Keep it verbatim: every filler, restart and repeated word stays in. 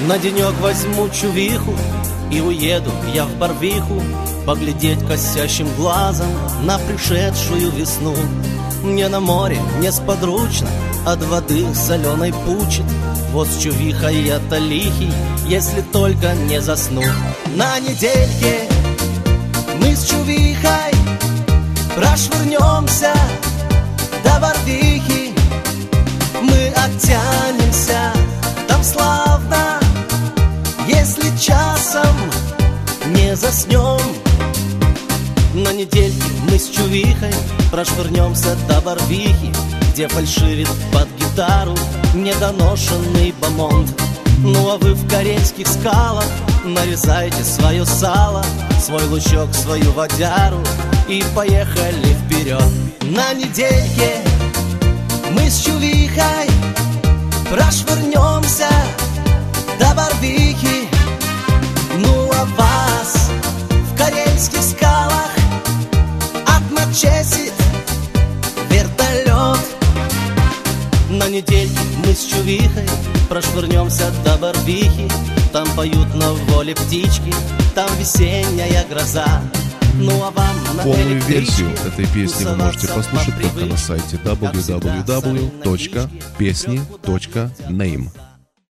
На денек возьму чувиху и уеду я в Барвиху, поглядеть косящим глазом на пришедшую весну. Мне на море несподручно, от воды соленой пучит. Вот с чувихой я-то лихий, если только не засну. На недельке мы с чувихой прошвырнемся до Барвихи. Мы оттянемся там славно, если часом не заснем. На недельке мы с чувихой прошвырнемся до Барвихи, где фальшивит под гитару недоношенный бомонд. Ну а вы в карельских скалах нарезайте свое сало, свой лучок, свою водяру и поехали вперед. На недельке мы с чувихой прошвырнемся до Барвихи. Ну а вас в карельских скалах отмочесит вертолет. На недельке мы с чувихой прошвырнемся до Барвихи. Там поют на воле птички, там весенняя гроза. Ну а вам на полную версию этой песни вы можете послушать только на сайте дабл ю дабл ю дабл ю точка песни точка нейм.